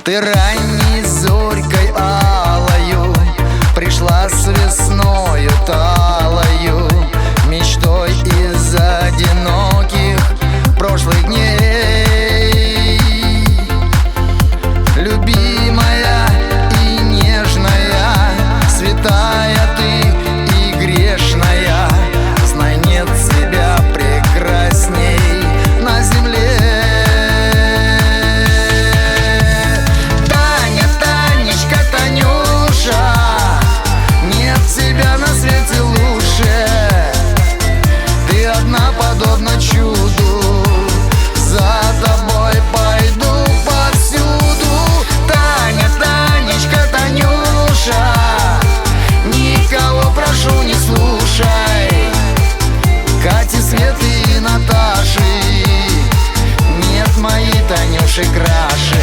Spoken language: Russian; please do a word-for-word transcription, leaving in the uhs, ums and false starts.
Ты ранней зорькой алою пришла с весною талою, мечтой из одиноких прошлых дней. Любимая и нежная, святая ты и грешная, знай, нет тебя прекрасней на земле. Подобно чуду, за тобой пойду повсюду. Таня, Танечка, Танюша, никого прошу не слушай. Кати, Светы и Наташи, нет моей Танюши краше.